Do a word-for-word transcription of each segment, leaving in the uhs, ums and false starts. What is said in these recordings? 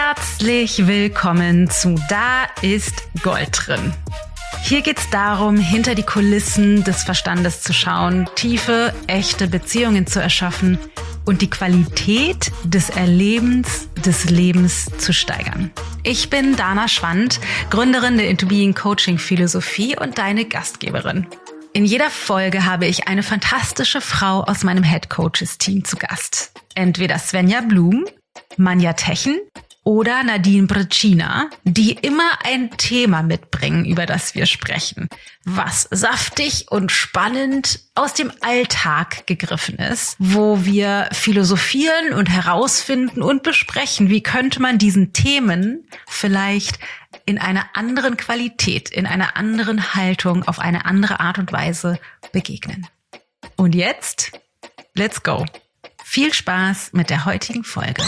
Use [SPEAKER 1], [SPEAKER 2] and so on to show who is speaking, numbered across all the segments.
[SPEAKER 1] Herzlich willkommen zu Da ist Gold drin. Hier geht's darum, hinter die Kulissen des Verstandes zu schauen, tiefe, echte Beziehungen zu erschaffen und die Qualität des Erlebens des Lebens zu steigern. Ich bin Dana Schwand, Gründerin der Into Being Coaching Philosophie und deine Gastgeberin. In jeder Folge habe ich eine fantastische Frau aus meinem Head Coaches Team zu Gast. Entweder Svenja Blum, Manja Techen oder Nadine Brecina, die immer ein Thema mitbringen, über das wir sprechen, was saftig und spannend aus dem Alltag gegriffen ist, wo wir philosophieren und herausfinden und besprechen, wie könnte man diesen Themen vielleicht in einer anderen Qualität, in einer anderen Haltung, auf eine andere Art und Weise begegnen. Und jetzt, let's go! Viel Spaß mit der heutigen Folge.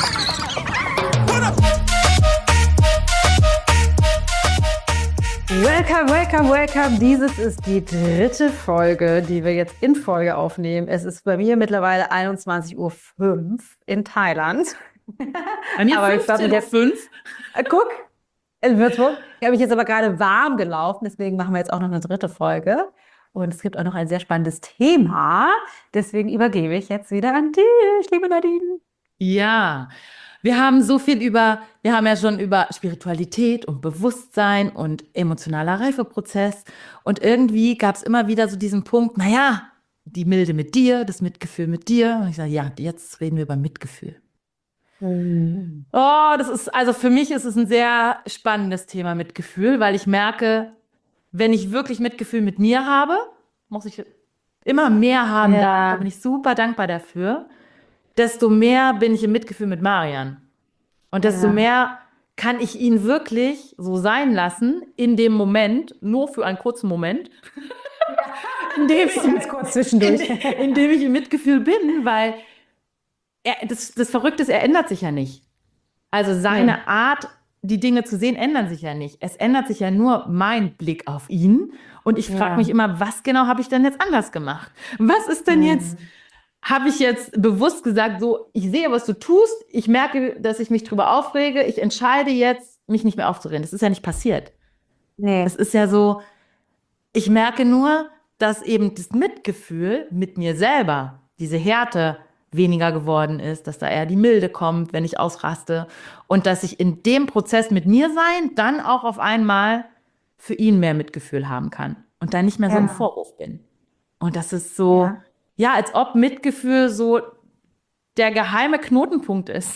[SPEAKER 2] Welcome, welcome, welcome. Dieses ist die dritte Folge, die wir jetzt in Folge aufnehmen. Es ist bei mir mittlerweile einundzwanzig Uhr fünf in Thailand.
[SPEAKER 3] Bei mir
[SPEAKER 2] aber
[SPEAKER 3] fünfzehn Uhr fünf.
[SPEAKER 2] Äh, guck, in Würzburg. Ich habe mich jetzt aber gerade warm gelaufen, deswegen machen wir jetzt auch noch eine dritte Folge. Und es gibt auch noch ein sehr spannendes Thema. Deswegen übergebe ich jetzt wieder an dich, liebe Nadine.
[SPEAKER 3] Ja, wir haben so viel über, wir haben ja schon über Spiritualität und Bewusstsein und emotionaler Reifeprozess. Und irgendwie gab es immer wieder so diesen Punkt, naja, die Milde mit dir, das Mitgefühl mit dir. Und ich sage, ja, jetzt reden wir über Mitgefühl. Mhm. Oh, das ist, also für mich ist es ein sehr spannendes Thema Mitgefühl, weil ich merke, wenn ich wirklich Mitgefühl mit mir habe, muss ich immer mehr haben.
[SPEAKER 2] Ja.
[SPEAKER 3] Da bin ich super dankbar dafür. Desto mehr bin ich im Mitgefühl mit Marian. Und desto
[SPEAKER 2] Ja.
[SPEAKER 3] mehr kann ich ihn wirklich so sein lassen, in dem Moment, nur für einen kurzen Moment, in dem ich,
[SPEAKER 2] Ganz kurz zwischendurch.
[SPEAKER 3] in, in dem ich im Mitgefühl bin, weil er, das, das Verrückte ist, er ändert sich ja nicht. Also seine
[SPEAKER 2] Ja.
[SPEAKER 3] Art, die Dinge zu sehen, ändern sich ja nicht. Es ändert sich ja nur mein Blick auf ihn. Und ich frage
[SPEAKER 2] Ja.
[SPEAKER 3] mich immer, was genau habe ich denn jetzt anders gemacht? Was ist denn
[SPEAKER 2] Mhm.
[SPEAKER 3] jetzt, habe ich jetzt bewusst gesagt, so, ich sehe, was du tust, ich merke, dass ich mich drüber aufrege, ich entscheide jetzt, mich nicht mehr aufzuregen. Das ist ja nicht passiert.
[SPEAKER 2] Nee.
[SPEAKER 3] Es ist ja so, ich merke nur, dass eben das Mitgefühl mit mir selber, diese Härte weniger geworden ist, dass da eher die Milde kommt, wenn ich ausraste und dass ich in dem Prozess mit mir sein dann auch auf einmal für ihn mehr Mitgefühl haben kann und dann nicht mehr so
[SPEAKER 2] Ja.
[SPEAKER 3] im Vorwurf bin. Und das ist so,
[SPEAKER 2] Ja.
[SPEAKER 3] ja, als ob Mitgefühl so der geheime Knotenpunkt ist.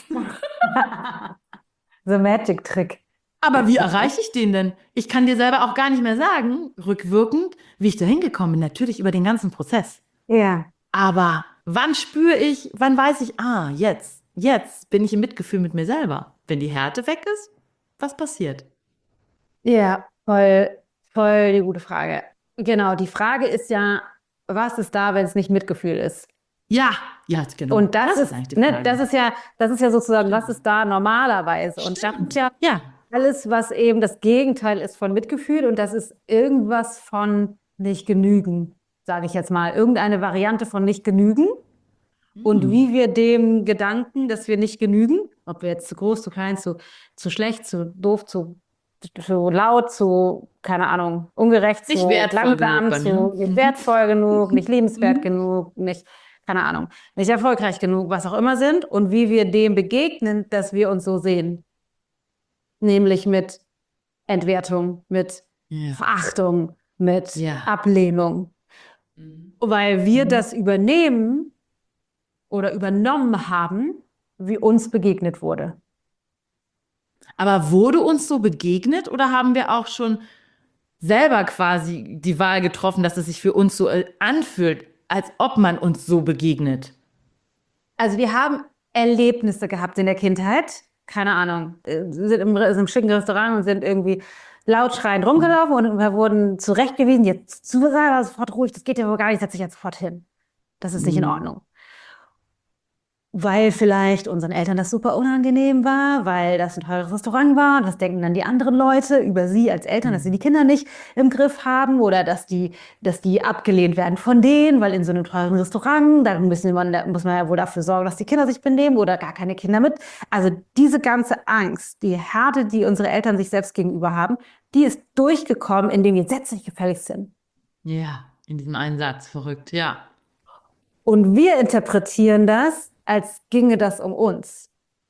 [SPEAKER 2] The Magic Trick.
[SPEAKER 3] Aber wie erreiche ich den denn? Ich kann dir selber auch gar nicht mehr sagen, rückwirkend, wie ich da hingekommen bin. Natürlich über den ganzen Prozess.
[SPEAKER 2] Ja.
[SPEAKER 3] Aber wann spüre ich, wann weiß ich, ah, jetzt, jetzt bin ich im Mitgefühl mit mir selber. Wenn die Härte weg ist, was passiert?
[SPEAKER 2] Ja, voll, voll die gute Frage. Genau, die Frage ist ja, was ist da, wenn es nicht Mitgefühl ist?
[SPEAKER 3] Ja, ja, genau.
[SPEAKER 2] Und das, ist,
[SPEAKER 3] eigentlich die
[SPEAKER 2] ne,
[SPEAKER 3] Frage.
[SPEAKER 2] das ist ja, das ist ja sozusagen, was ist da normalerweise? Und das ist ja
[SPEAKER 3] Ja,
[SPEAKER 2] alles, was eben das Gegenteil ist von Mitgefühl, und das ist irgendwas von nicht genügen, sage ich jetzt mal. Irgendeine Variante von nicht genügen. Und wie wir dem Gedanken, dass wir nicht genügen, ob wir jetzt zu groß, zu klein, zu, zu schlecht, zu doof, zu, zu laut, zu, keine Ahnung, ungerecht,
[SPEAKER 3] Nicht
[SPEAKER 2] zu
[SPEAKER 3] wertvoll
[SPEAKER 2] langsam,
[SPEAKER 3] genug bei
[SPEAKER 2] zu
[SPEAKER 3] mir.
[SPEAKER 2] nicht wertvoll genug, nicht liebenswert genug, nicht, keine Ahnung, nicht erfolgreich genug, was auch immer sind. Und wie wir dem begegnen, dass wir uns so sehen. Nämlich mit Entwertung, mit
[SPEAKER 3] Ja.
[SPEAKER 2] Verachtung, mit
[SPEAKER 3] Ja.
[SPEAKER 2] Ablehnung. Weil wir das übernehmen oder übernommen haben, wie uns begegnet wurde.
[SPEAKER 3] Aber wurde uns so begegnet oder haben wir auch schon selber quasi die Wahl getroffen, dass es sich für uns so äh, anfühlt, als ob man uns so begegnet?
[SPEAKER 2] Also wir haben Erlebnisse gehabt in der Kindheit, keine Ahnung, äh, sind im, sind im schicken Restaurant und sind irgendwie laut schreiend rumgelaufen und wir wurden zurechtgewiesen, jetzt zu sofort ruhig, das geht ja wohl gar nicht, setz dich jetzt sofort hin. Das ist nicht in Ordnung. weil vielleicht unseren Eltern das super unangenehm war, weil das ein teures Restaurant war. Das denken dann die anderen Leute über sie als Eltern, dass sie die Kinder nicht im Griff haben oder dass die, dass die abgelehnt werden von denen, weil in so einem teuren Restaurant, da müssen man, da muss man ja wohl dafür sorgen, dass die Kinder sich benehmen oder gar keine Kinder mit. Also diese ganze Angst, die Härte, die unsere Eltern sich selbst gegenüber haben, die ist durchgekommen, indem wir Sätze nicht gefällig sind.
[SPEAKER 3] Ja, in diesem einen Satz, verrückt, ja.
[SPEAKER 2] Und wir interpretieren das, als ginge das um uns.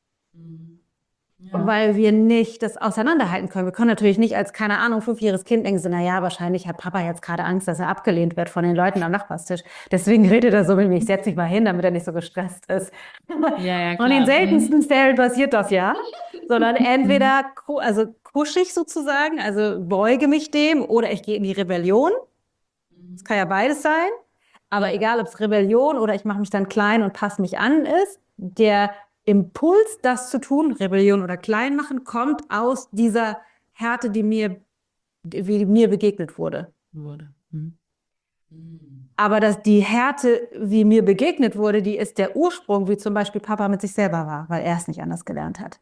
[SPEAKER 3] Ja.
[SPEAKER 2] Weil wir nicht das auseinanderhalten können. Wir können natürlich nicht als, keine Ahnung, fünfjähriges Kind denken, so, naja, wahrscheinlich hat Papa jetzt gerade Angst, dass er abgelehnt wird von den Leuten am Nachbarstisch. Deswegen redet er so mit mir, ich setze mich mal hin, damit er nicht so gestresst ist.
[SPEAKER 3] Ja, ja,
[SPEAKER 2] Und
[SPEAKER 3] klar.
[SPEAKER 2] in den seltensten Fällen passiert das ja. Sondern entweder, ku- also kusch ich sozusagen, also beuge mich dem, oder ich gehe in die Rebellion. Das kann ja beides sein. Aber egal, ob es Rebellion oder ich mache mich dann klein und passe mich an ist, der Impuls, das zu tun, Rebellion oder klein machen, kommt aus dieser Härte, die mir, die mir begegnet wurde.
[SPEAKER 3] Wurde. Mhm.
[SPEAKER 2] Aber dass die Härte, wie mir begegnet wurde, die ist der Ursprung, wie zum Beispiel Papa mit sich selber war, weil er es nicht anders gelernt hat.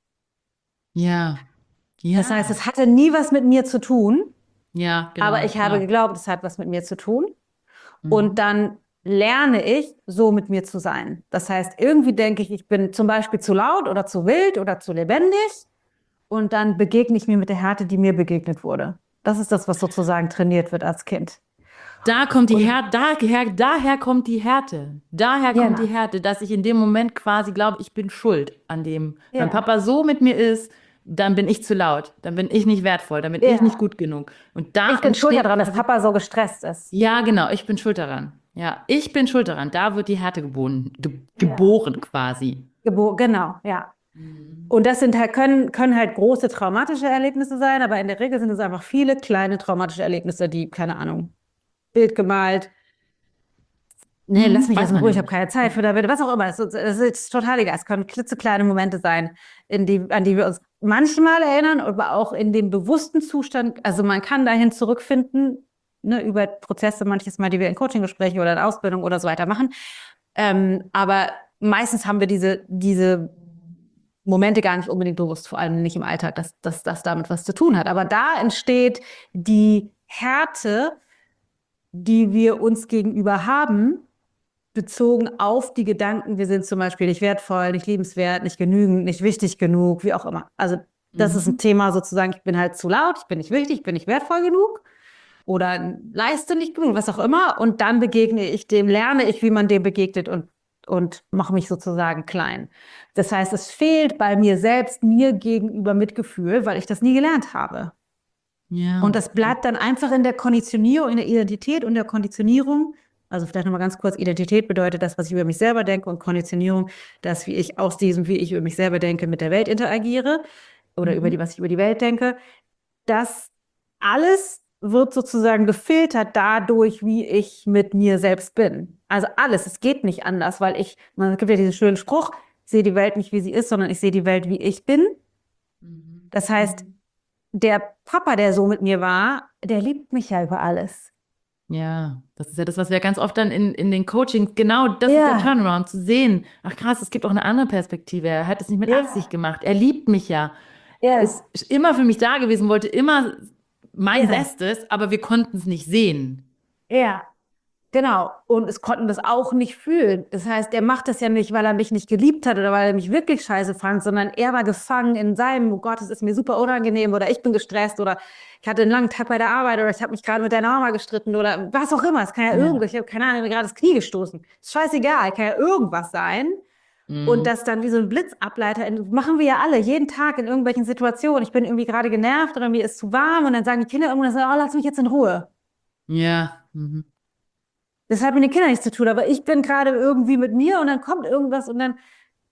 [SPEAKER 3] Ja. Ja.
[SPEAKER 2] Das heißt, es hatte nie was mit mir zu tun,
[SPEAKER 3] ja, genau,
[SPEAKER 2] aber ich habe
[SPEAKER 3] klar.
[SPEAKER 2] geglaubt, es hat was mit mir zu tun.
[SPEAKER 3] Mhm.
[SPEAKER 2] Und dann lerne ich, so mit mir zu sein. Das heißt, irgendwie denke ich, ich bin zum Beispiel zu laut oder zu wild oder zu lebendig. Und dann begegne ich mir mit der Härte, die mir begegnet wurde. Das ist das, was sozusagen trainiert wird als Kind.
[SPEAKER 3] Da kommt die Härte, daher, daher kommt die Härte. Daher
[SPEAKER 2] Ja.
[SPEAKER 3] kommt die Härte, dass ich in dem Moment quasi glaube, ich bin schuld an dem.
[SPEAKER 2] Ja.
[SPEAKER 3] Wenn Papa so mit mir ist, dann bin ich zu laut, dann bin ich nicht wertvoll, dann bin
[SPEAKER 2] Ja.
[SPEAKER 3] ich nicht gut genug. Und da
[SPEAKER 2] Ich bin schuld
[SPEAKER 3] entsteht
[SPEAKER 2] daran, dass
[SPEAKER 3] quasi-
[SPEAKER 2] Papa so gestresst ist.
[SPEAKER 3] Ja, genau, ich bin schuld daran. Ja, ich bin schuld daran. Da wird die Härte geboren, ge geboren quasi.
[SPEAKER 2] Gebo genau, ja. Und das sind halt, können, können halt große traumatische Erlebnisse sein, aber in der Regel sind es einfach viele kleine traumatische Erlebnisse, die, keine Ahnung, Bild gemalt. Nee,
[SPEAKER 3] Hm,
[SPEAKER 2] lass mich
[SPEAKER 3] weiß
[SPEAKER 2] das in
[SPEAKER 3] man
[SPEAKER 2] Ruhe,
[SPEAKER 3] ja
[SPEAKER 2] ich habe keine Zeit für damit, was auch immer. Es ist, es ist total egal. Es können klitzekleine Momente sein, in die, an die wir uns manchmal erinnern, aber auch in dem bewussten Zustand. Also man kann dahin zurückfinden, ne, über Prozesse, manches Mal, die wir in Coaching-Gesprächen oder in Ausbildung oder so weiter machen. Ähm, aber meistens haben wir diese, diese Momente gar nicht unbedingt bewusst, vor allem nicht im Alltag, dass, dass das damit was zu tun hat. Aber da entsteht die Härte, die wir uns gegenüber haben, bezogen auf die Gedanken, wir sind zum Beispiel nicht wertvoll, nicht liebenswert, nicht genügend, nicht wichtig genug, wie auch immer. Also das ist ein Thema sozusagen, ich bin halt zu laut, ich bin nicht wichtig, ich bin nicht wertvoll genug oder leiste nicht genug, was auch immer. Und dann begegne ich dem, lerne ich, wie man dem begegnet und, und mache mich sozusagen klein. Das heißt, es fehlt bei mir selbst, mir gegenüber Mitgefühl, weil ich das nie gelernt habe.
[SPEAKER 3] Ja.
[SPEAKER 2] Und das bleibt dann einfach in der Konditionierung, in der Identität und der Konditionierung. Also vielleicht nochmal ganz kurz, Identität bedeutet das, was ich über mich selber denke, und Konditionierung, das, wie ich aus diesem, wie ich über mich selber denke, mit der Welt interagiere oder
[SPEAKER 3] Mhm.
[SPEAKER 2] über die, was ich über die Welt denke. Das alles wird sozusagen gefiltert dadurch, wie ich mit mir selbst bin. Also alles, es geht nicht anders, weil ich, man, es gibt ja diesen schönen Spruch, ich sehe die Welt nicht, wie sie ist, sondern ich sehe die Welt, wie ich bin.
[SPEAKER 3] Mhm.
[SPEAKER 2] Das heißt, der Papa, der so mit mir war, der liebt mich ja über alles.
[SPEAKER 3] Ja, das ist ja das, was wir ganz oft dann in, in den Coachings, genau das
[SPEAKER 2] Ja.
[SPEAKER 3] ist der Turnaround, zu sehen. Ach krass, es gibt auch eine andere Perspektive. Er hat es nicht mit
[SPEAKER 2] Ja.
[SPEAKER 3] Absicht gemacht. Er liebt mich ja.
[SPEAKER 2] Ja,
[SPEAKER 3] Ist immer für mich da gewesen, wollte immer mein
[SPEAKER 2] Ja.
[SPEAKER 3] Bestes, aber wir konnten es nicht sehen.
[SPEAKER 2] ja, genau. Und es konnten das auch nicht fühlen. Das heißt, er macht das ja nicht, weil er mich nicht geliebt hat oder weil er mich wirklich scheiße fand, sondern er war gefangen in seinem, oh Gott, es ist mir super unangenehm oder ich bin gestresst oder ich hatte einen langen Tag bei der Arbeit oder ich habe mich gerade mit deiner Mama gestritten oder was auch immer. Es kann ja,
[SPEAKER 3] Ja.
[SPEAKER 2] irgendwas, ich habe keine Ahnung, mir gerade das Knie gestoßen. Ist scheißegal, kann ja irgendwas sein. Und das dann wie so ein Blitzableiter, in- machen wir ja alle, jeden Tag in irgendwelchen Situationen. Ich bin irgendwie gerade genervt oder mir ist zu warm und dann sagen die Kinder irgendwann, so, oh, lass mich jetzt in Ruhe.
[SPEAKER 3] Ja. Mhm.
[SPEAKER 2] Das hat mit den Kindern nichts zu tun, aber ich bin gerade irgendwie mit mir und dann kommt irgendwas und dann,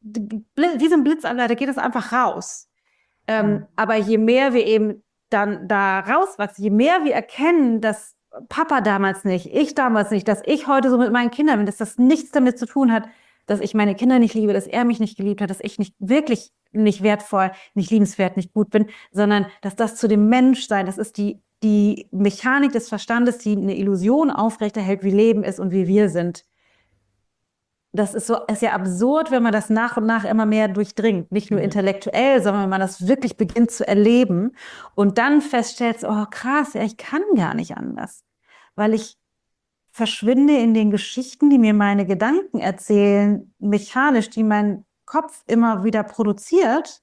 [SPEAKER 2] bl- wie so ein Blitzableiter, geht das einfach raus. Ähm,
[SPEAKER 3] Mhm.
[SPEAKER 2] aber je mehr wir eben dann da rauswachsen, je mehr wir erkennen, dass Papa damals nicht, ich damals nicht, dass ich heute so mit meinen Kindern bin, dass das nichts damit zu tun hat, dass ich meine Kinder nicht liebe, dass er mich nicht geliebt hat, dass ich nicht wirklich nicht wertvoll, nicht liebenswert, nicht gut bin, sondern dass das zu dem Menschsein, das ist die, die Mechanik des Verstandes, die eine Illusion aufrechterhält, wie Leben ist und wie wir sind. das ist so, ist ja absurd, wenn man das nach und nach immer mehr durchdringt. Nicht nur intellektuell, sondern wenn man das wirklich beginnt zu erleben und dann feststellt, oh krass, ja, ich kann gar nicht anders. Weil ich verschwinde in den Geschichten, die mir meine Gedanken erzählen, mechanisch, die mein Kopf immer wieder produziert.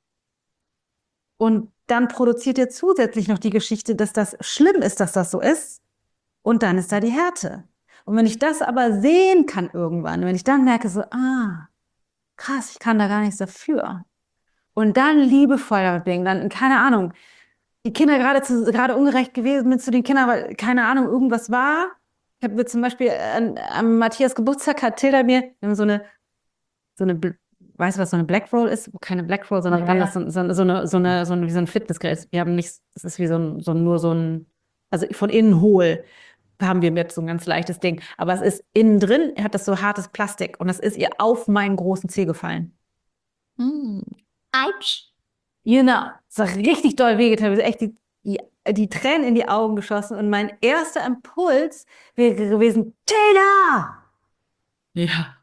[SPEAKER 2] Und dann produziert er zusätzlich noch die Geschichte, dass das schlimm ist, dass das so ist. Und dann ist da die Härte. Und wenn ich das aber sehen kann irgendwann, wenn ich dann merke so, ah, krass, ich kann da gar nichts dafür. Und dann liebevoll damit bin, dann, keine Ahnung, die Kinder gerade zu, gerade ungerecht gewesen sind zu den Kindern, weil, keine Ahnung, irgendwas war. Ich habe zum Beispiel an, an Matthias Geburtstag hat Tilda mir, wir haben so eine, so eine, weißt du, was so eine Black Roll ist? Keine Black Roll, sondern
[SPEAKER 3] Ja, ja.
[SPEAKER 2] das so, so, so eine, so eine, so ein, wie so ein Fitnessgerät. Wir haben nichts, das ist wie so ein, so ein, nur so ein, also von innen hohl haben wir jetzt so ein ganz leichtes Ding. Aber es ist innen drin, hat das so hartes Plastik und es ist ihr auf meinen großen Zeh gefallen.
[SPEAKER 3] Hm.
[SPEAKER 2] Autsch. Genau. Es hat richtig doll wehgetan. Wir sind echt die, die, die Tränen in die Augen geschossen. Und mein erster Impuls wäre gewesen, Tilda!
[SPEAKER 3] Ja.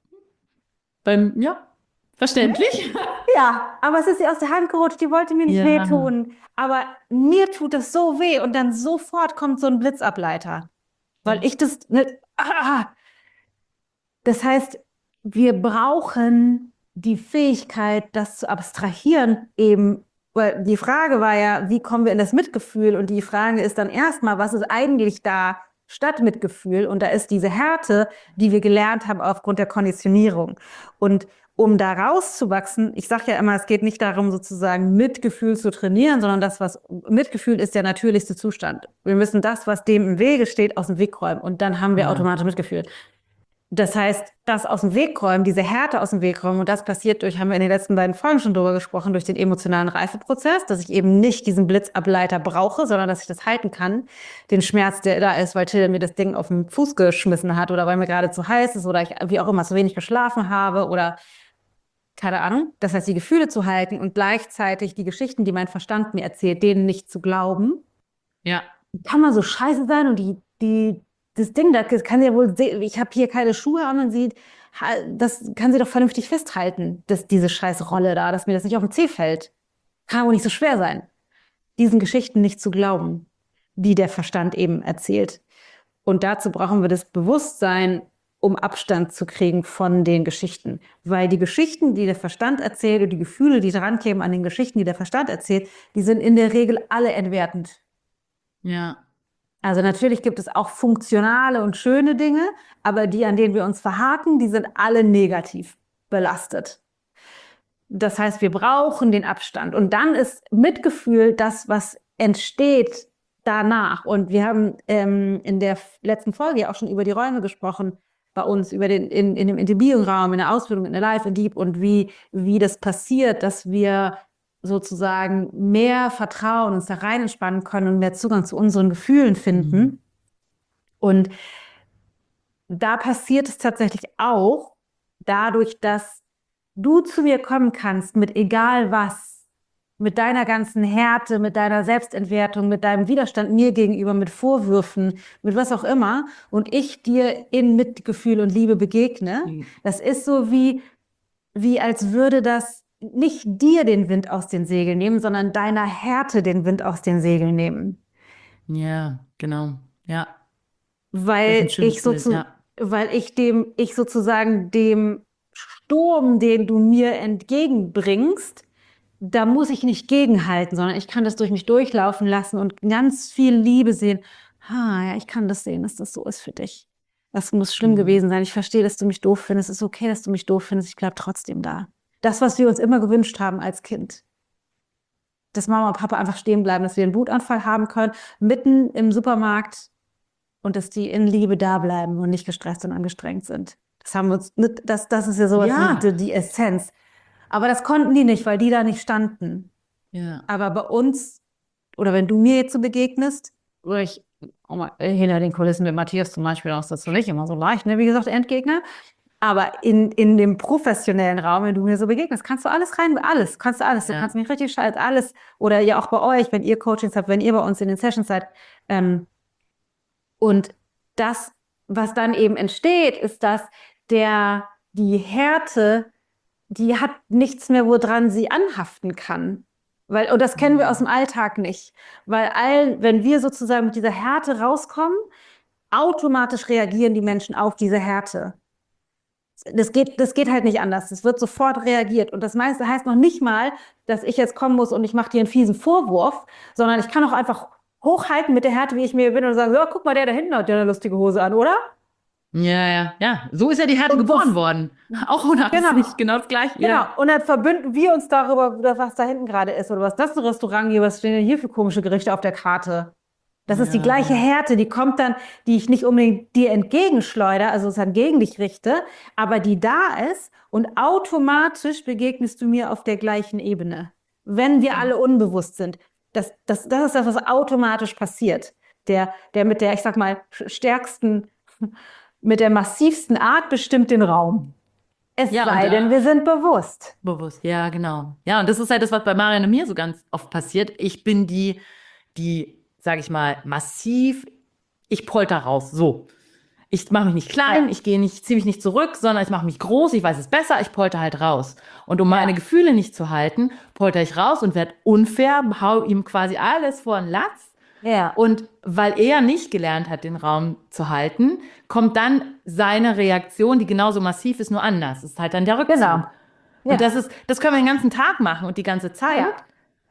[SPEAKER 3] Beim, ja, verständlich.
[SPEAKER 2] Ja, aber es ist ihr aus der Hand gerutscht. Die wollte mir nicht
[SPEAKER 3] Ja.
[SPEAKER 2] wehtun. Aber mir tut das so weh. Und dann sofort kommt so ein Blitzableiter. Weil ich das... Ne, ah. Das heißt, wir brauchen die Fähigkeit, das zu abstrahieren, eben, weil die Frage war ja, wie kommen wir in das Mitgefühl? Und die Frage ist dann erstmal, was ist eigentlich da statt Mitgefühl? Und da ist diese Härte, die wir gelernt haben aufgrund der Konditionierung. Und um da rauszuwachsen, ich sage ja immer, es geht nicht darum, sozusagen Mitgefühl zu trainieren, sondern das, was Mitgefühl ist, der natürlichste Zustand. Wir müssen das, was dem im Wege steht, aus dem Weg räumen. Und dann haben wir
[SPEAKER 3] Ja.
[SPEAKER 2] automatisch Mitgefühl. Das heißt, das aus dem Weg räumen, diese Härte aus dem Weg räumen, und das passiert durch, haben wir in den letzten beiden Folgen schon drüber gesprochen, durch den emotionalen Reifeprozess, dass ich eben nicht diesen Blitzableiter brauche, sondern dass ich das halten kann, den Schmerz, der da ist, weil Till mir das Ding auf den Fuß geschmissen hat oder weil mir gerade zu heiß ist oder ich wie auch immer zu wenig geschlafen habe oder keine Ahnung. Das heißt, die Gefühle zu halten und gleichzeitig die Geschichten, die mein Verstand mir erzählt, denen nicht zu glauben.
[SPEAKER 3] Ja.
[SPEAKER 2] Kann man so scheiße sein und die, die, das Ding, das kann sie ja wohl sehen, ich habe hier keine Schuhe an und sie, das kann sie doch vernünftig festhalten, dass diese scheiß Rolle da, dass mir das nicht auf den Zeh fällt. Kann wohl nicht so schwer sein, diesen Geschichten nicht zu glauben, die der Verstand eben erzählt. Und dazu brauchen wir das Bewusstsein, um Abstand zu kriegen von den Geschichten. Weil die Geschichten, die der Verstand erzählt und die Gefühle, die dran kämen an den Geschichten, die der Verstand erzählt, die sind in der Regel alle entwertend.
[SPEAKER 3] Ja.
[SPEAKER 2] Also natürlich gibt es auch funktionale und schöne Dinge, aber die, an denen wir uns verhaken, die sind alle negativ belastet. Das heißt, wir brauchen den Abstand. Und dann ist Mitgefühl das, was entsteht danach. Und wir haben ähm, in der letzten Folge ja auch schon über die Räume gesprochen, bei uns, über den, in, in dem Intubierungsraum, in der Ausbildung, in der Life in Deep und wie, wie das passiert, dass wir sozusagen mehr Vertrauen uns da rein entspannen können und mehr Zugang zu unseren Gefühlen finden. Mhm. Und da passiert es tatsächlich auch dadurch, dass du zu mir kommen kannst mit egal was, mit deiner ganzen Härte, mit deiner Selbstentwertung, mit deinem Widerstand mir gegenüber, mit Vorwürfen, mit was auch immer und ich dir in Mitgefühl und Liebe begegne. Mhm. Das ist so wie, wie als würde das nicht dir den Wind aus den Segeln nehmen, sondern deiner Härte den Wind aus den Segeln nehmen.
[SPEAKER 3] Ja, genau. Ja.
[SPEAKER 2] Weil ich sozusagen, ja. weil ich dem, ich sozusagen dem Sturm, den du mir entgegenbringst, da muss ich nicht gegenhalten, sondern ich kann das durch mich durchlaufen lassen und ganz viel Liebe sehen. Ah, ja, ich kann das sehen, dass das so ist für dich. Das muss schlimm mhm. gewesen sein. Ich verstehe, dass du mich doof findest. Es ist okay, dass du mich doof findest. Ich bleibe trotzdem da. Das, was wir uns immer gewünscht haben als Kind. Dass Mama und Papa einfach stehen bleiben, dass wir einen Wutanfall haben können, mitten im Supermarkt und dass die in Liebe da bleiben und nicht gestresst und angestrengt sind. Das haben wir uns, das, das ist ja sowas
[SPEAKER 3] ja.
[SPEAKER 2] wie die Essenz. Aber das konnten die nicht, weil die da nicht standen.
[SPEAKER 3] Ja.
[SPEAKER 2] Aber bei uns, oder wenn du mir jetzt so begegnest, oder ich, oh mal, hinter den Kulissen mit Matthias zum Beispiel, auch das ist nicht immer so leicht, ne? Wie gesagt, Endgegner. Aber in, in dem professionellen Raum, wenn du mir so begegnest, kannst du alles rein, alles, kannst du alles. Ja. Du kannst mich richtig scheiße, alles. Oder ja auch bei euch, wenn ihr Coachings habt, wenn ihr bei uns in den Sessions seid. Ähm, und das, was dann eben entsteht, ist, dass der, die Härte, die hat nichts mehr, woran sie anhaften kann. Weil, und das kennen wir aus dem Alltag nicht. Weil all, wenn wir sozusagen mit dieser Härte rauskommen, automatisch reagieren die Menschen auf diese Härte. Das geht, das geht halt nicht anders. Es wird sofort reagiert. Und das meiste heißt noch nicht mal, dass ich jetzt kommen muss und ich mache dir einen fiesen Vorwurf, sondern ich kann auch einfach hochhalten mit der Härte, wie ich mir bin und sagen, so, guck mal, der da hinten hat ja eine lustige Hose an, oder?
[SPEAKER 3] Ja, ja, ja. So ist ja die Härte
[SPEAKER 2] Und
[SPEAKER 3] geboren
[SPEAKER 2] das-
[SPEAKER 3] worden. Auch ohne
[SPEAKER 2] Genau.
[SPEAKER 3] Absicht, genau das Gleiche.
[SPEAKER 2] Genau.
[SPEAKER 3] Ja.
[SPEAKER 2] Und dann verbünden wir uns darüber, was da hinten gerade ist oder was das für ein Restaurant hier, was stehen denn hier für komische Gerichte auf der Karte? Das ist die
[SPEAKER 3] Ja.
[SPEAKER 2] gleiche Härte, die kommt dann, die ich nicht unbedingt dir entgegenschleudere, also sozusagen gegen dich richte, aber die da ist und automatisch begegnest du mir auf der gleichen Ebene, wenn wir alle unbewusst sind. Das, das, das ist das, was automatisch passiert. Der, der mit der, ich sag mal, stärksten, mit der massivsten Art bestimmt den Raum. Es
[SPEAKER 3] Ja, und
[SPEAKER 2] sei
[SPEAKER 3] da-
[SPEAKER 2] denn, wir sind bewusst.
[SPEAKER 3] Bewusst, ja, genau. Ja, und das ist halt das, was bei Marian und mir so ganz oft passiert. Ich bin die, die, sage ich mal, massiv, ich polter raus, so. Ich mache mich nicht klein,
[SPEAKER 2] Ja.
[SPEAKER 3] ich gehe nicht, ziehe mich nicht zurück, sondern ich mache mich groß, ich weiß es besser, ich polter halt raus. Und um meine Gefühle nicht zu halten, polter ich raus und werde unfair, hau ihm quasi alles vor den Latz.
[SPEAKER 2] Ja.
[SPEAKER 3] Und weil er nicht gelernt hat, den Raum zu halten, kommt dann seine Reaktion, die genauso massiv ist, nur anders. Es ist halt dann der Rückzug.
[SPEAKER 2] Genau. Ja.
[SPEAKER 3] Und das ist, das können wir den ganzen Tag machen und die ganze Zeit.
[SPEAKER 2] Ja.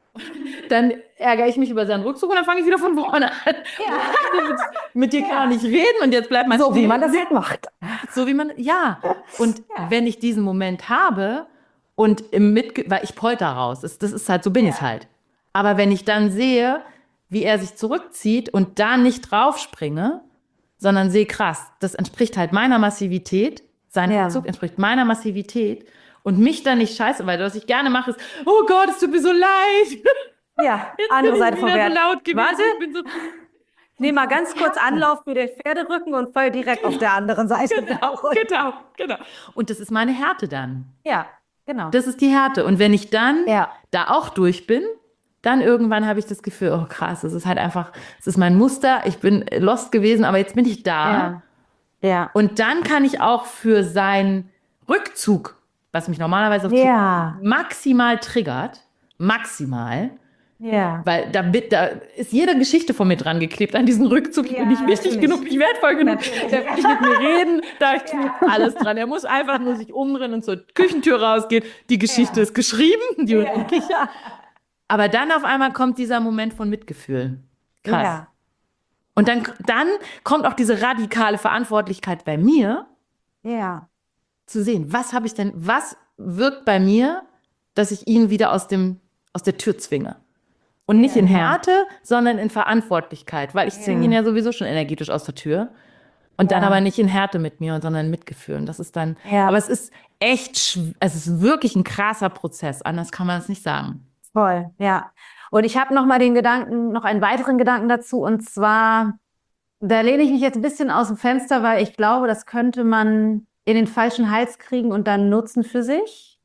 [SPEAKER 3] Dann ärgere ich mich über seinen Rückzug und dann fange ich wieder von vorne an. mit, mit dir kann ich nicht reden und jetzt bleibt mein
[SPEAKER 2] So wie
[SPEAKER 3] stehen.
[SPEAKER 2] man das halt macht.
[SPEAKER 3] So wie man, ja. Und wenn ich diesen Moment habe und im Mitge weil ich polter raus, das, das ist halt, so bin ich halt. Aber wenn ich dann sehe, wie er sich zurückzieht und da nicht draufspringe, sondern sehe, krass, das entspricht halt meiner Massivität, sein
[SPEAKER 2] Ja.
[SPEAKER 3] Rückzug entspricht meiner Massivität und mich dann nicht scheiße, weil was ich gerne mache ist, oh Gott, es tut mir so leid.
[SPEAKER 2] Ja,
[SPEAKER 3] Jetzt
[SPEAKER 2] andere
[SPEAKER 3] bin ich
[SPEAKER 2] Seite vom
[SPEAKER 3] wieder
[SPEAKER 2] Wert.
[SPEAKER 3] so laut gewesen.
[SPEAKER 2] Warte,
[SPEAKER 3] Ich bin so,
[SPEAKER 2] nehm mal ganz kurz Anlauf mit den Pferderücken und fall direkt auf der anderen Seite.
[SPEAKER 3] genau, genau, genau. Und das ist meine Härte dann.
[SPEAKER 2] Ja, genau.
[SPEAKER 3] Das ist die Härte. Und wenn ich dann
[SPEAKER 2] Ja.
[SPEAKER 3] da auch durch bin, dann irgendwann habe ich das Gefühl, oh krass, es ist halt einfach, es ist mein Muster, ich bin lost gewesen, aber jetzt bin ich da.
[SPEAKER 2] Ja. Ja.
[SPEAKER 3] Und dann kann ich auch für seinen Rückzug, was mich normalerweise auf
[SPEAKER 2] Ja.
[SPEAKER 3] maximal triggert, maximal,
[SPEAKER 2] Ja.
[SPEAKER 3] weil da, bit- da ist jede Geschichte von mir dran geklebt an diesen Rückzug. Ich
[SPEAKER 2] Ja,
[SPEAKER 3] bin nicht wichtig
[SPEAKER 2] natürlich.
[SPEAKER 3] genug, nicht wertvoll genug.
[SPEAKER 2] Natürlich.
[SPEAKER 3] Der will nicht mit mir reden, da ist alles dran. Er muss einfach nur sich umdrehen und zur Küchentür rausgehen. Die Geschichte ist geschrieben, die unendlich. Aber dann auf einmal kommt dieser Moment von Mitgefühl. Krass.
[SPEAKER 2] Ja.
[SPEAKER 3] Und dann, dann kommt auch diese radikale Verantwortlichkeit bei mir,
[SPEAKER 2] Ja.
[SPEAKER 3] zu sehen, was habe ich denn, was wirkt bei mir, dass ich ihn wieder aus dem, aus der Tür zwinge. Und nicht in Härte, sondern in Verantwortlichkeit, weil ich zwinge ihn ja sowieso schon energetisch aus der Tür. Und dann
[SPEAKER 2] Ja.
[SPEAKER 3] aber nicht in Härte mit mir, sondern in Mitgefühl. Und das ist dann,
[SPEAKER 2] Ja.
[SPEAKER 3] aber es ist echt, schw- es ist wirklich ein krasser Prozess. Anders kann man es nicht sagen.
[SPEAKER 2] Voll, ja. Und ich habe noch mal den Gedanken, noch einen weiteren Gedanken dazu, und zwar, da lehne ich mich jetzt ein bisschen aus dem Fenster, weil ich glaube, das könnte man in den falschen Hals kriegen und dann nutzen für sich.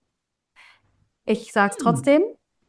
[SPEAKER 2] Ich sag's trotzdem.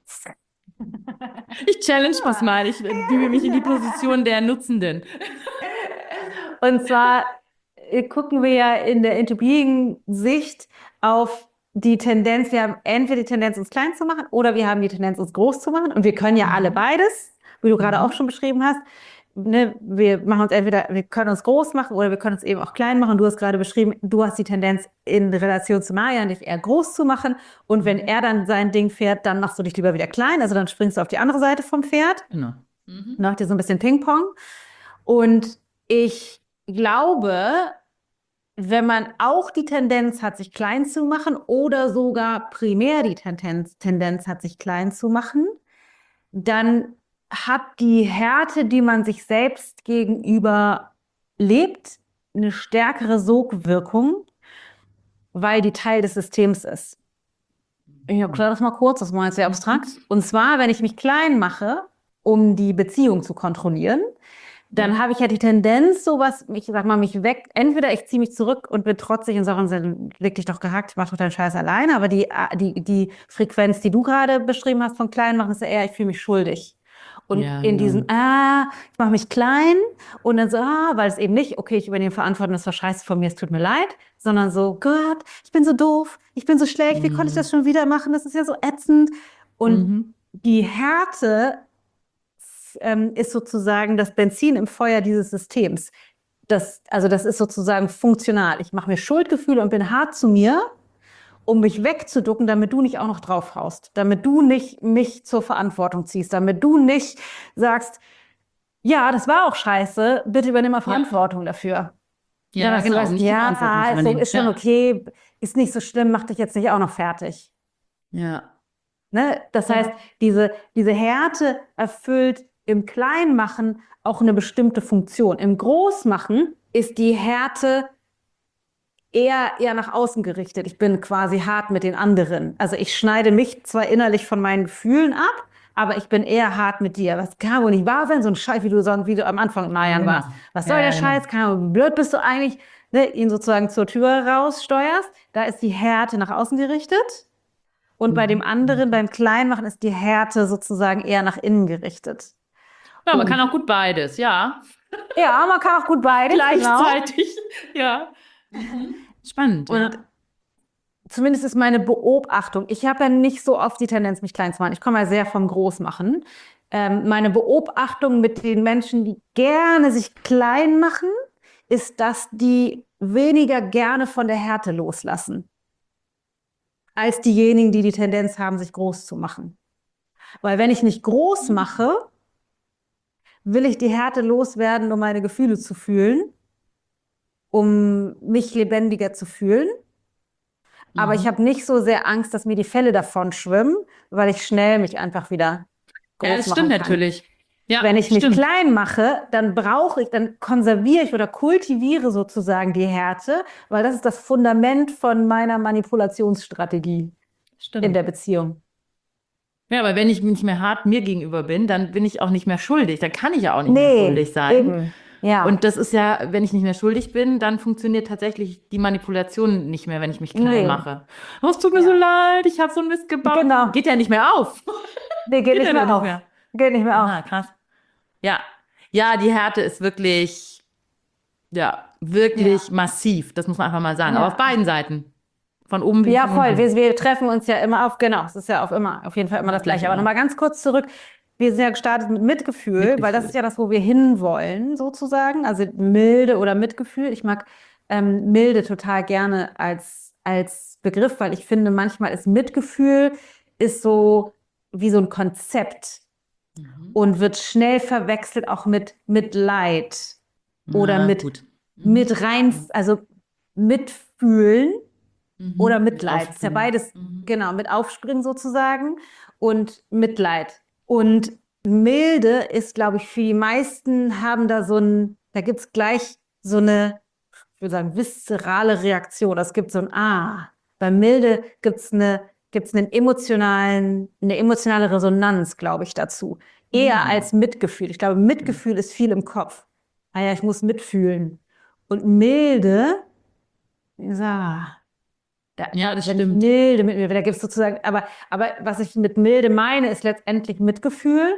[SPEAKER 3] Ich challenge das mal. Ich gebe mich in die Position der Nutzenden.
[SPEAKER 2] Und zwar äh, gucken wir ja in der Into-Being-Sicht auf die Tendenz, wir haben entweder die Tendenz, uns klein zu machen, oder wir haben die Tendenz, uns groß zu machen. Und wir können ja alle beides, wie du gerade auch schon beschrieben hast. Ne, wir machen uns entweder, wir können uns groß machen oder wir können uns eben auch klein machen. Du hast gerade beschrieben, du hast die Tendenz in Relation zu Marian, dich eher groß zu machen. Und wenn er dann sein Ding fährt, dann machst du dich lieber wieder klein. Also dann springst du auf die andere Seite vom Pferd.
[SPEAKER 3] Genau.
[SPEAKER 2] Macht ihr so ein bisschen Ping-Pong. Und ich glaube, wenn man auch die Tendenz hat, sich klein zu machen oder sogar primär die Tendenz, Tendenz hat, sich klein zu machen, dann hat die Härte, die man sich selbst gegenüber lebt, eine stärkere Sogwirkung, weil die Teil des Systems ist. Ich erkläre das mal kurz, das war jetzt sehr abstrakt. Und zwar, wenn ich mich klein mache, um die Beziehung zu kontrollieren, dann habe ich ja die Tendenz, sowas, ich sag mal, mich weg, entweder ich ziehe mich zurück und bin trotzig und sage, leg dich doch gehackt, mach doch deinen Scheiß alleine, aber die, die, die Frequenz, die du gerade beschrieben hast von klein machen, ist ja eher, ich fühle mich schuldig. Und
[SPEAKER 3] Ja,
[SPEAKER 2] in
[SPEAKER 3] genau.
[SPEAKER 2] diesem, ah, ich mache mich klein und dann so, ah, weil es eben nicht, okay, ich übernehme Verantwortung, das war scheiße von mir, es tut mir leid, sondern so, Gott, ich bin so doof, ich bin so schlecht, wie konnte ich das schon wieder machen, das ist ja so ätzend. Und
[SPEAKER 3] Mhm.
[SPEAKER 2] die Härte ähm, ist sozusagen das Benzin im Feuer dieses Systems. Das, also das ist sozusagen funktional. Ich mache mir Schuldgefühle und bin hart zu mir, um mich wegzuducken, damit du nicht auch noch draufhaust, damit du nicht mich zur Verantwortung ziehst, damit du nicht sagst, ja, das war auch scheiße, bitte übernimm mal Verantwortung dafür.
[SPEAKER 3] Ja,
[SPEAKER 2] dass du
[SPEAKER 3] genau,
[SPEAKER 2] sagst,
[SPEAKER 3] nicht die Verantwortung
[SPEAKER 2] ja,
[SPEAKER 3] zu
[SPEAKER 2] ist,
[SPEAKER 3] übernehmen.
[SPEAKER 2] ist schon
[SPEAKER 3] Ja.
[SPEAKER 2] okay, ist nicht so schlimm, mach dich jetzt nicht auch noch fertig.
[SPEAKER 3] Ja.
[SPEAKER 2] Ne? Das
[SPEAKER 3] Ja.
[SPEAKER 2] heißt, diese, diese Härte erfüllt im Kleinmachen auch eine bestimmte Funktion. Im Großmachen ist die Härte eher, eher nach außen gerichtet. Ich bin quasi hart mit den anderen. Also ich schneide mich zwar innerlich von meinen Gefühlen ab, aber ich bin eher hart mit dir. Was kann wohl nicht wahr sein? So ein Scheiß, wie du, so- wie du am Anfang Najan
[SPEAKER 3] Genau.
[SPEAKER 2] warst. Was
[SPEAKER 3] Ja,
[SPEAKER 2] soll der
[SPEAKER 3] ja, genau.
[SPEAKER 2] Scheiß? Keine Ahnung, wie blöd bist du eigentlich? Ne? Ihn sozusagen zur Tür raussteuerst. Da ist die Härte nach außen gerichtet. Und bei dem anderen, beim Kleinmachen, ist die Härte sozusagen eher nach innen gerichtet.
[SPEAKER 3] Ja, man kann auch gut beides, ja.
[SPEAKER 2] Ja, man kann auch gut beides. Genau.
[SPEAKER 3] Gleichzeitig. Ja. Spannend.
[SPEAKER 2] Und
[SPEAKER 3] ja.
[SPEAKER 2] zumindest ist meine Beobachtung, ich habe ja nicht so oft die Tendenz, mich klein zu machen. Ich komme ja sehr vom Großmachen. Ähm, meine Beobachtung mit den Menschen, die gerne sich klein machen, ist, dass die weniger gerne von der Härte loslassen, als diejenigen, die die Tendenz haben, sich groß zu machen. Weil wenn ich mich groß mache, will ich die Härte loswerden, um meine Gefühle zu fühlen, um mich lebendiger zu fühlen. Aber ich habe nicht so sehr Angst, dass mir die Fälle davon schwimmen, weil ich schnell mich einfach wieder groß
[SPEAKER 3] Ja, das
[SPEAKER 2] machen
[SPEAKER 3] stimmt
[SPEAKER 2] kann.
[SPEAKER 3] natürlich. Ja,
[SPEAKER 2] Wenn ich mich
[SPEAKER 3] stimmt.
[SPEAKER 2] klein mache, dann brauche ich, dann konserviere ich oder kultiviere sozusagen die Härte, weil das ist das Fundament von meiner Manipulationsstrategie
[SPEAKER 3] Stimmt.
[SPEAKER 2] in der Beziehung.
[SPEAKER 3] Ja, aber wenn ich nicht mehr hart mir gegenüber bin, dann bin ich auch nicht mehr schuldig. Dann kann ich ja auch nicht mehr
[SPEAKER 2] Nee,
[SPEAKER 3] schuldig sein.
[SPEAKER 2] eben. Ja.
[SPEAKER 3] Und das ist ja, wenn ich nicht mehr schuldig bin, dann funktioniert tatsächlich die Manipulation nicht mehr, wenn ich mich klein
[SPEAKER 2] Nee.
[SPEAKER 3] mache. Oh, es tut mir so leid, ich habe so einen Mist gebaut.
[SPEAKER 2] Genau.
[SPEAKER 3] Geht ja nicht mehr auf.
[SPEAKER 2] Nee, geht,
[SPEAKER 3] Geht
[SPEAKER 2] nicht
[SPEAKER 3] ja
[SPEAKER 2] mehr
[SPEAKER 3] nicht
[SPEAKER 2] auf.
[SPEAKER 3] mehr.
[SPEAKER 2] Geht nicht mehr auf.
[SPEAKER 3] Ah, krass. Ja, ja, die Härte ist wirklich, ja, wirklich massiv. Das muss man einfach mal sagen.
[SPEAKER 2] Ja.
[SPEAKER 3] Aber auf beiden Seiten. Von oben wie
[SPEAKER 2] Ja,
[SPEAKER 3] von
[SPEAKER 2] voll.
[SPEAKER 3] unten.
[SPEAKER 2] Wir, wir treffen uns ja immer auf, genau, es ist ja auf immer, auf jeden Fall immer das Gleiche. Aber nochmal ganz kurz zurück. Wir sind ja gestartet mit Mitgefühl,
[SPEAKER 3] Mitgefühl.
[SPEAKER 2] weil das ist ja das, wo wir hinwollen, sozusagen. Also Milde oder Mitgefühl. Ich mag ähm, Milde total gerne als, als Begriff, weil ich finde, manchmal ist Mitgefühl ist so wie so ein Konzept und wird schnell verwechselt auch mit Mitleid oder
[SPEAKER 3] Na,
[SPEAKER 2] mit,
[SPEAKER 3] gut.
[SPEAKER 2] mit rein, also mitfühlen.
[SPEAKER 3] Mhm.
[SPEAKER 2] Oder
[SPEAKER 3] Mit
[SPEAKER 2] Mitleid. Ist ja
[SPEAKER 3] aufspringen.
[SPEAKER 2] beides,
[SPEAKER 3] Mhm.
[SPEAKER 2] genau, mit Aufspringen sozusagen und Mitleid. Und Milde ist, glaube ich, für die meisten haben da so ein, da gibt es gleich so eine, ich würde sagen, viszerale Reaktion. Es gibt so ein Ah. Bei Milde gibt es eine, gibt's einen emotionalen, eine emotionale Resonanz, glaube ich, dazu. Eher als Mitgefühl. Ich glaube, Mitgefühl ist viel im Kopf. Ah ja, ich muss mitfühlen. Und Milde, ich sag, ah, da,
[SPEAKER 3] Ja, das
[SPEAKER 2] wenn ich
[SPEAKER 3] stimmt.
[SPEAKER 2] milde mit mir, da gibt es sozusagen, aber, aber was ich mit milde meine, ist letztendlich Mitgefühl.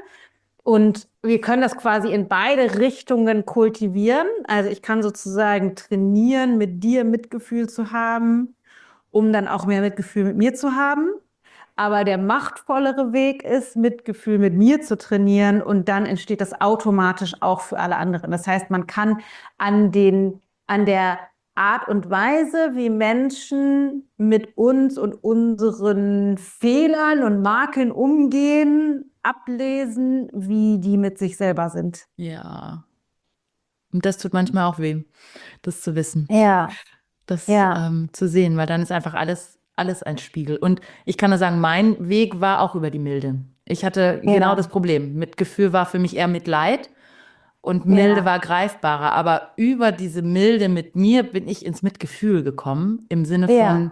[SPEAKER 2] Und wir können das quasi in beide Richtungen kultivieren. Also ich kann sozusagen trainieren, mit dir Mitgefühl zu haben, um dann auch mehr Mitgefühl mit mir zu haben. Aber der machtvollere Weg ist, Mitgefühl mit mir zu trainieren und dann entsteht das automatisch auch für alle anderen. Das heißt, man kann an den, an der Art und Weise, wie Menschen mit uns und unseren Fehlern und Makeln umgehen, ablesen, wie die mit sich selber sind.
[SPEAKER 3] Ja. Und das tut manchmal auch weh, das zu wissen.
[SPEAKER 2] Ja.
[SPEAKER 3] Das
[SPEAKER 2] Ja.
[SPEAKER 3] ähm, zu sehen, weil dann ist einfach alles, alles ein Spiegel. Und ich kann nur sagen, mein Weg war auch über die Milde. Ich hatte
[SPEAKER 2] Ja.
[SPEAKER 3] genau das Problem. Mitgefühl war für mich eher Mitleid und Milde
[SPEAKER 2] Ja.
[SPEAKER 3] war greifbarer. Aber über diese Milde mit mir bin ich ins Mitgefühl gekommen, im Sinne
[SPEAKER 2] Ja.
[SPEAKER 3] von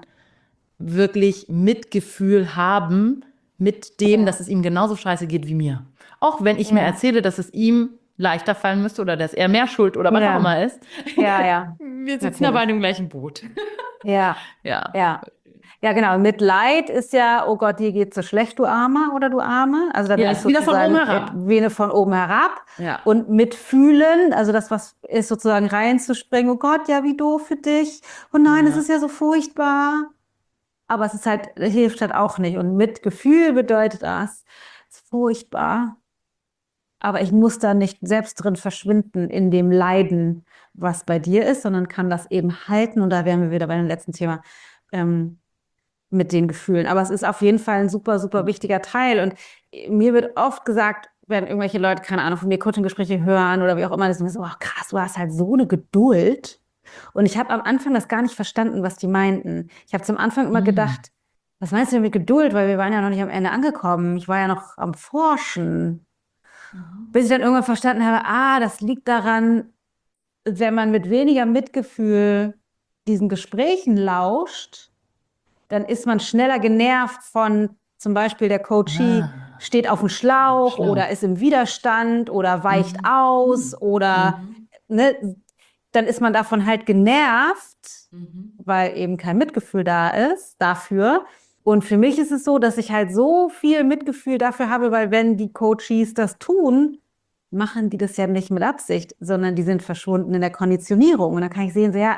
[SPEAKER 3] wirklich Mitgefühl haben mit dem,
[SPEAKER 2] Ja.
[SPEAKER 3] dass es ihm genauso scheiße geht wie mir. Auch wenn ich mir
[SPEAKER 2] Ja.
[SPEAKER 3] erzähle, dass es ihm leichter fallen müsste oder dass er mehr schuld oder was
[SPEAKER 2] Ja.
[SPEAKER 3] auch immer ist.
[SPEAKER 2] Ja, ja.
[SPEAKER 3] Wir sitzen
[SPEAKER 2] Natürlich.
[SPEAKER 3] aber in dem gleichen Boot.
[SPEAKER 2] Ja,
[SPEAKER 3] Ja.
[SPEAKER 2] ja. Ja, genau. Mitleid ist ja, oh Gott, dir geht's so schlecht, du Armer oder du Arme. Also da bin
[SPEAKER 3] Ja,
[SPEAKER 2] ich
[SPEAKER 3] ist wieder von
[SPEAKER 2] sozusagen
[SPEAKER 3] oben herab.
[SPEAKER 2] wie eine von oben herab.
[SPEAKER 3] Ja.
[SPEAKER 2] Und mitfühlen, also das, was ist sozusagen reinzuspringen, oh Gott, ja, wie doof für dich. Oh nein, es
[SPEAKER 3] Ja.
[SPEAKER 2] ist ja so furchtbar. Aber es ist halt, hilft halt auch nicht. Und Mitgefühl bedeutet das, es ist furchtbar. Aber ich muss da nicht selbst drin verschwinden in dem Leiden, was bei dir ist, sondern kann das eben halten. Und da wären wir wieder bei dem letzten Thema ähm, mit den Gefühlen. Aber es ist auf jeden Fall ein super, super wichtiger Teil. Und mir wird oft gesagt, wenn irgendwelche Leute, keine Ahnung, von mir Coaching-Gespräche hören oder wie auch immer, das ist mir so, oh, krass, du hast halt so eine Geduld. Und ich habe am Anfang das gar nicht verstanden, was die meinten. Ich habe zum Anfang immer
[SPEAKER 3] Mhm.
[SPEAKER 2] gedacht, was meinst du denn mit Geduld? Weil wir waren ja noch nicht am Ende angekommen. Ich war ja noch am Forschen. Bis ich dann irgendwann verstanden habe, ah, das liegt daran, wenn man mit weniger Mitgefühl diesen Gesprächen lauscht, dann ist man schneller genervt von zum Beispiel der Coachee
[SPEAKER 3] Ah.
[SPEAKER 2] steht auf dem Schlauch,
[SPEAKER 3] Schlauch.
[SPEAKER 2] oder ist im Widerstand oder weicht
[SPEAKER 3] Mhm.
[SPEAKER 2] aus oder
[SPEAKER 3] Mhm.
[SPEAKER 2] ne, dann ist man davon halt genervt,
[SPEAKER 3] Mhm.
[SPEAKER 2] weil eben kein Mitgefühl da ist dafür. Und für mich ist es so, dass ich halt so viel Mitgefühl dafür habe, weil wenn die Coaches das tun, machen die das ja nicht mit Absicht, sondern die sind verschwunden in der Konditionierung. Und dann kann ich sehen, so, ja,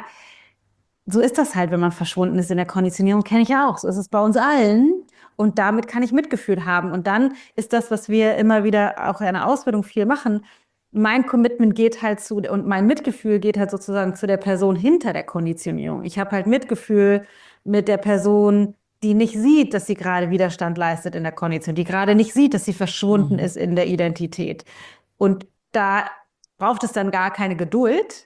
[SPEAKER 2] so ist das halt, wenn man verschwunden ist in der Konditionierung, kenne ich ja auch. So ist es bei uns allen. Und damit kann ich Mitgefühl haben. Und dann ist das, was wir immer wieder auch in der Ausbildung viel machen, mein Commitment geht halt zu, und mein Mitgefühl geht halt sozusagen zu der Person hinter der Konditionierung. Ich habe halt Mitgefühl mit der Person, die nicht sieht, dass sie gerade Widerstand leistet in der Kondition, die gerade nicht sieht, dass sie verschwunden
[SPEAKER 3] Mhm.
[SPEAKER 2] ist in der Identität. Und da braucht es dann gar keine Geduld.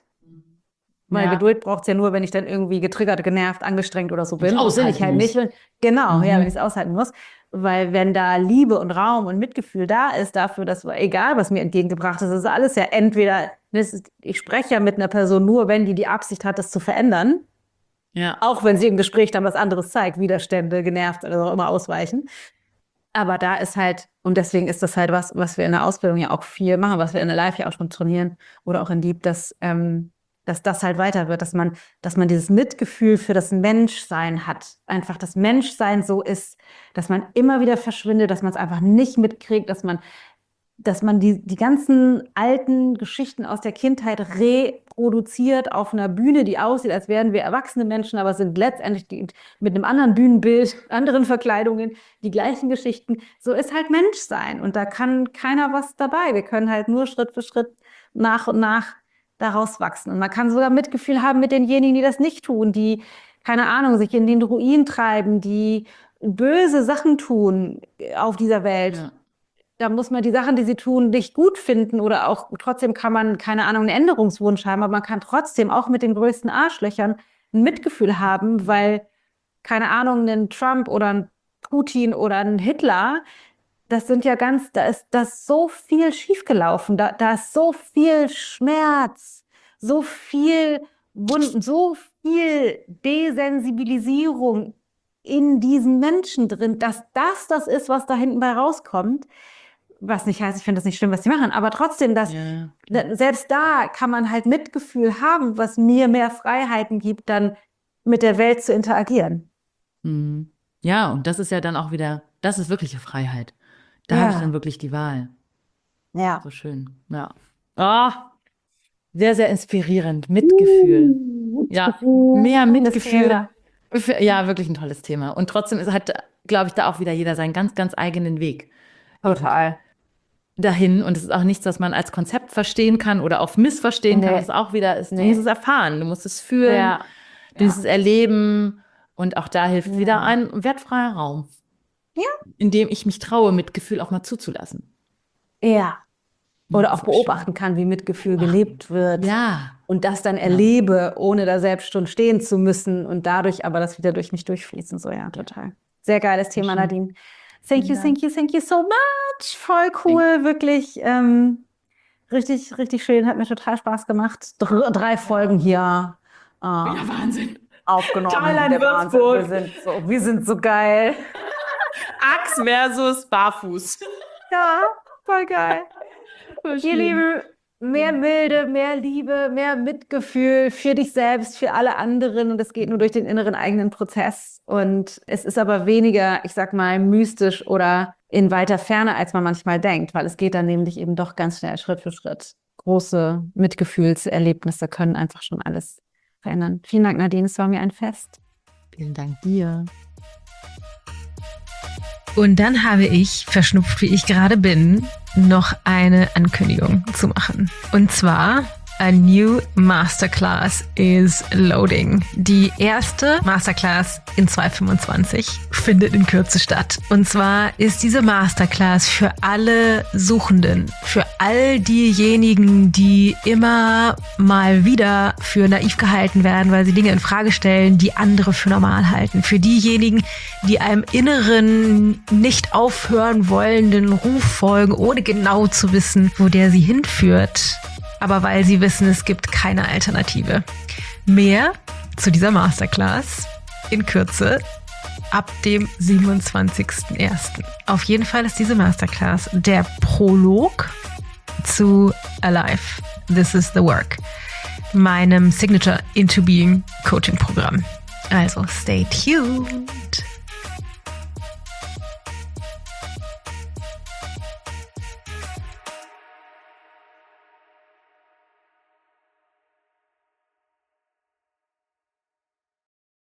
[SPEAKER 2] Weil
[SPEAKER 3] Ja.
[SPEAKER 2] Geduld braucht es ja nur, wenn ich dann irgendwie getriggert, genervt, angestrengt oder so
[SPEAKER 3] Wenn ich
[SPEAKER 2] bin. Das will ich
[SPEAKER 3] aushalten
[SPEAKER 2] halt
[SPEAKER 3] muss.
[SPEAKER 2] nicht. Wenn- Genau,
[SPEAKER 3] Mhm.
[SPEAKER 2] ja, wenn ich es aushalten muss. Weil wenn da Liebe und Raum und Mitgefühl da ist dafür, dass egal, was mir entgegengebracht ist, ist alles ja entweder, das ist, ich spreche ja mit einer Person nur, wenn die die Absicht hat, das zu verändern.
[SPEAKER 3] Ja.
[SPEAKER 2] Auch wenn sie im Gespräch dann was anderes zeigt, Widerstände, genervt oder auch immer ausweichen. Aber da ist halt, und deswegen ist das halt was, was wir in der Ausbildung ja auch viel machen, was wir in der Live ja auch schon trainieren oder auch in Deep, dass, ähm, dass das halt weiter wird, dass man, dass man dieses Mitgefühl für das Menschsein hat. Einfach das Menschsein so ist, dass man immer wieder verschwindet, dass man es einfach nicht mitkriegt, dass man, dass man die, die ganzen alten Geschichten aus der Kindheit reproduziert auf einer Bühne, die aussieht, als wären wir erwachsene Menschen, aber sind letztendlich die, mit einem anderen Bühnenbild, anderen Verkleidungen, die gleichen Geschichten. So ist halt Menschsein. Und da kann keiner was dabei. Wir können halt nur Schritt für Schritt nach und nach daraus wachsen. Und man kann sogar Mitgefühl haben mit denjenigen, die das nicht tun, die, keine Ahnung, sich in den Ruin treiben, die böse Sachen tun auf dieser Welt.
[SPEAKER 3] Ja.
[SPEAKER 2] Da muss man die Sachen, die sie tun, nicht gut finden oder auch trotzdem kann man, keine Ahnung, einen Änderungswunsch haben, aber man kann trotzdem auch mit den größten Arschlöchern ein Mitgefühl haben, weil, keine Ahnung, ein Trump oder ein Putin oder ein Hitler, das sind ja ganz, da ist das so viel schiefgelaufen, da, da ist so viel Schmerz, so viel Wunden, so viel Desensibilisierung in diesen Menschen drin, dass das das ist, was da hinten bei rauskommt. Was nicht heißt, ich finde das nicht schlimm, was die machen, aber trotzdem, dass
[SPEAKER 3] Ja.
[SPEAKER 2] da- selbst da kann man halt Mitgefühl haben, was mir mehr Freiheiten gibt, dann mit der Welt zu interagieren.
[SPEAKER 3] Mhm. Ja, und das ist ja dann auch wieder, das ist wirkliche Freiheit. Da
[SPEAKER 2] Ja.
[SPEAKER 3] habe ich dann wirklich die Wahl.
[SPEAKER 2] Ja.
[SPEAKER 3] So schön. Ja. Ah, sehr, sehr inspirierend. Mitgefühl. Ja, mehr Mitgefühl. Für- Ja, wirklich ein tolles Thema. Und trotzdem ist, hat, glaube ich, da auch wieder jeder seinen ganz, ganz eigenen Weg
[SPEAKER 2] Total.
[SPEAKER 3] dahin. Und es ist auch nichts, was man als Konzept verstehen kann oder auch missverstehen kann.
[SPEAKER 2] Nee.
[SPEAKER 3] Das ist auch wieder, ist, du
[SPEAKER 2] Nee.
[SPEAKER 3] musst es erfahren, du musst es fühlen,
[SPEAKER 2] Ja.
[SPEAKER 3] du musst es erleben. Und auch da hilft
[SPEAKER 2] Ja.
[SPEAKER 3] wieder ein wertfreier Raum.
[SPEAKER 2] Ja.
[SPEAKER 3] In dem ich mich traue, Mitgefühl auch mal zuzulassen.
[SPEAKER 2] Ja. Oder auch
[SPEAKER 3] Voll
[SPEAKER 2] beobachten kann, wie Mitgefühl gelebt wird.
[SPEAKER 3] Ja.
[SPEAKER 2] Und das dann erlebe, ohne da selbst schon stehen zu müssen und dadurch aber das wieder durch mich durchfließen. So, ja, total. Sehr geiles Thema,
[SPEAKER 3] schön.
[SPEAKER 2] Nadine. Thank you,
[SPEAKER 3] Vielen
[SPEAKER 2] thank you, thank you so much. Voll cool, wirklich. Ähm, richtig, richtig schön. Hat mir total Spaß gemacht. Dr drei Folgen hier äh,
[SPEAKER 3] Wahnsinn.
[SPEAKER 2] aufgenommen.
[SPEAKER 3] Thailand,
[SPEAKER 2] Der Wahnsinn.
[SPEAKER 3] Würzburg.
[SPEAKER 2] Wir sind so, wir sind so geil.
[SPEAKER 3] Axt versus Barfuß.
[SPEAKER 2] Ja, voll geil.
[SPEAKER 3] Voll
[SPEAKER 2] Ihr
[SPEAKER 3] schön.
[SPEAKER 2] Lieben, mehr Milde, mehr Liebe, mehr Mitgefühl für dich selbst, für alle anderen. Und es geht nur durch den inneren eigenen Prozess. Und es ist aber weniger, ich sag mal, mystisch oder in weiter Ferne, als man manchmal denkt, weil es geht dann nämlich eben doch ganz schnell Schritt für Schritt. Große Mitgefühlserlebnisse können einfach schon alles verändern. Vielen Dank, Nadine, es war mir ein Fest.
[SPEAKER 3] Vielen Dank dir.
[SPEAKER 1] Und dann habe ich, verschnupft wie ich gerade bin, noch eine Ankündigung zu machen. Und zwar, a new Masterclass is loading. Die erste Masterclass in zwanzig fünfundzwanzig findet in Kürze statt. Und zwar ist diese Masterclass für alle Suchenden, für all diejenigen, die immer mal wieder für naiv gehalten werden, weil sie Dinge in Frage stellen, die andere für normal halten. Für diejenigen, die einem inneren, nicht aufhören wollenden Ruf folgen, ohne genau zu wissen, wo der sie hinführt. Aber weil sie wissen, es gibt keine Alternative. Mehr zu dieser Masterclass in Kürze ab dem siebenundzwanzigsten ersten Auf jeden Fall ist diese Masterclass der Prolog zu Alive, This is the Work, meinem Signature Into Being Coaching Programm. Also stay tuned.